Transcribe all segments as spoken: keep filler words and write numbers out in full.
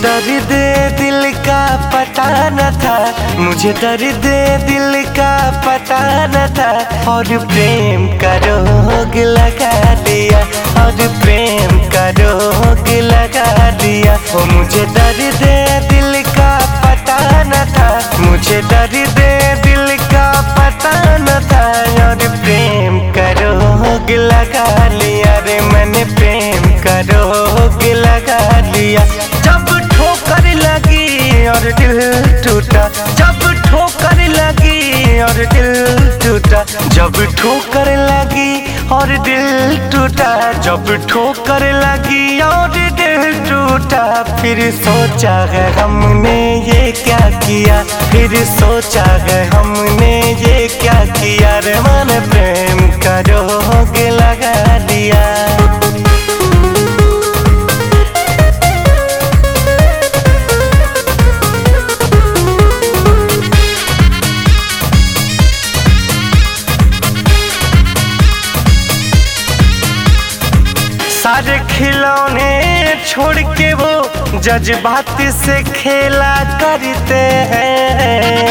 दर्द दिल का पता न था, मुझे दर्द दिल का पता न था। और प्रेम का रोग लगा दिया, और प्रेम का रोग लगा दिया। ओ मुझे दर्द दिल का पता न था, मुझे दर्द दिल का पता न था। और प्रेम का रोग लगा लिया रे मैंने, प्रेम का रोग लगा लिया। जब ठोकर लगी और दिल टूटा, जब ठोकर लगी और दिल टूटा, जब ठोकर लगी और दिल टूटा, जब ठोकर लगी और दिल टूटा। फिर सोचा है हमने ये क्या किया, फिर सोचा है हमने ये क्या किया रे मैंने, प्रेम का रोग लगा दिया। सारे खिलौने छोड़ के वो जज्बात से खेला करते हैं।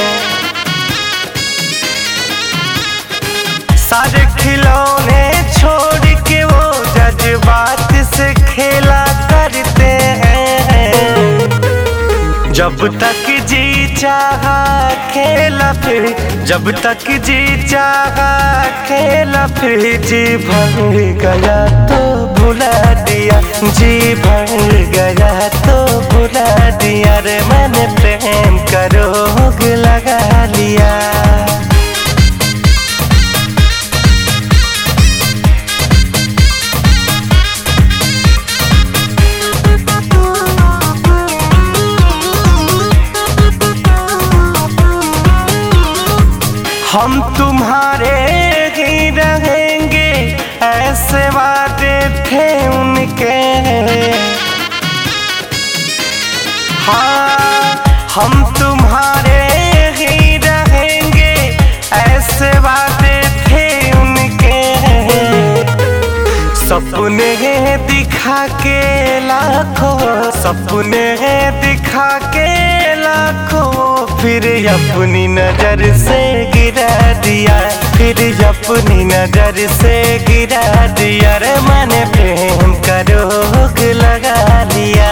सारे खिलौने छोड़ के वो जज्बात से खेला करते हैं। जब तक जी चाहा खेला फिर, जब तक जी चाहा खेला फिर। जी भर गया तो भुला दिया, जी भर गया तो भुला दिया रे मैंने, प्रेम का रोग लगा लिया। हम तुम्हारे ही रहेंगे ऐसे वादे थे उनके। हाँ हम तुम्हारे ही रहेंगे ऐसे वादे थे उनके। सपने दिखा के लाखों, सपने दिखा के लाखों, फिर अपनी नजर से गिरा दिया, फिर अपनी नजर से गिरा दिया रे मैंने, प्रेम का रोग लगा लिया।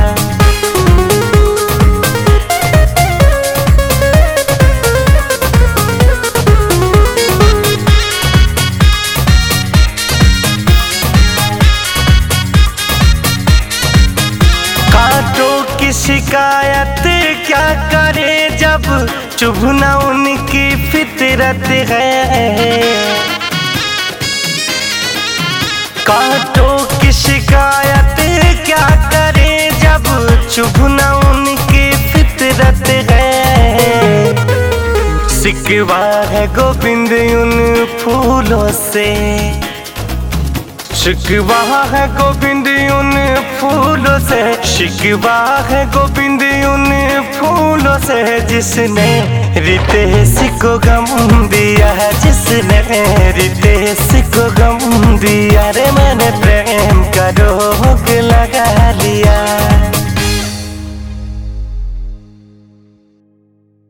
कांटों की शिकायत क्या करे जब चुभना उनकी फितरत है। कांटों की शिकायत क्या करे जब चुभना उनकी फितरत है। शिकवा है गोविंद उन फूलों से, शिकवा है गोविंद उन फूलों से, शिकवा है गोविंद उन फूलों से। जिसने रितेश को गम दिया है, जिसने रितेश को गम दिया रे मैंने, प्रेम का रोग लगा लिया।